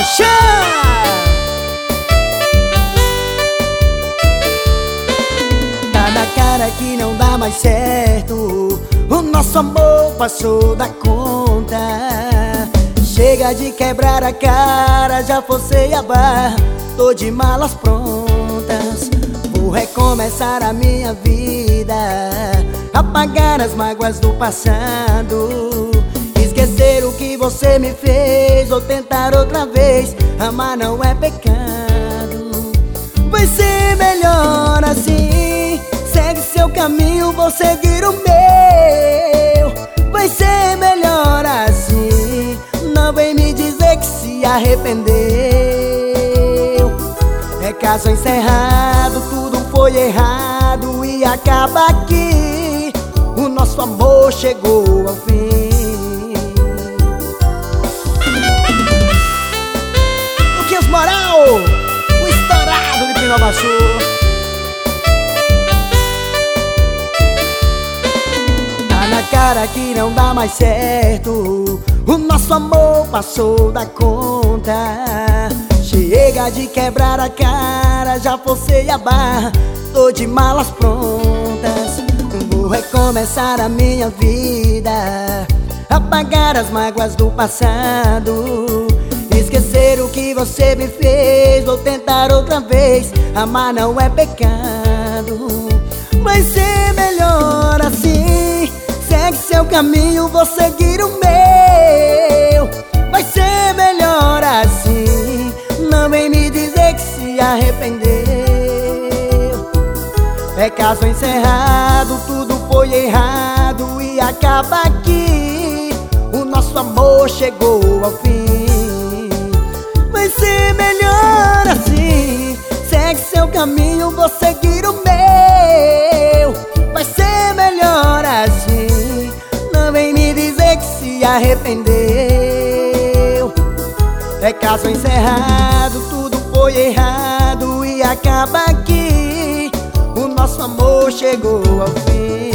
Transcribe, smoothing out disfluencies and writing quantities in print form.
Rocha! Tá na cara que não dá mais certo, o nosso amor passou da conta. Chega de quebrar a cara, já forcei a barra, tô de malas prontas. Vou recomeçar a minha vida, apagar as mágoas do passado, esquecer o que você me fez, ou tentar outra vez. Amar não é pecado, vai ser melhor assim. Segue seu caminho, vou seguir o meu. Vai ser melhor assim, não vem me dizer que se arrependeu. É caso encerrado, tudo foi errado e acaba aqui. O nosso amor chegou ao fim. Luquinhas Moral, o estourado de Pinobaçu. Tá na cara que não dá mais certo, o nosso amor passou da conta. Chega de quebrar a cara, já forcei a barra, tô de malas prontas. Vou recomeçar a minha vida, apagar as mágoas do passado, esquecer o que você me fez, vou tentar outra vez. Amar não é pecado, vai ser melhor assim. Segue seu caminho, vou seguir o meu. Vai ser melhor assim, não vem me dizer que se arrependeu. É caso encerrado, tudo foi errado e acaba aqui. O nosso amor chegou ao fim. Vai ser melhor assim. Segue seu caminho, vou seguir o meu. Vai ser melhor assim, não vem me dizer que se arrependeu. É caso encerrado, tudo foi errado e acaba aqui. O nosso amor chegou ao fim.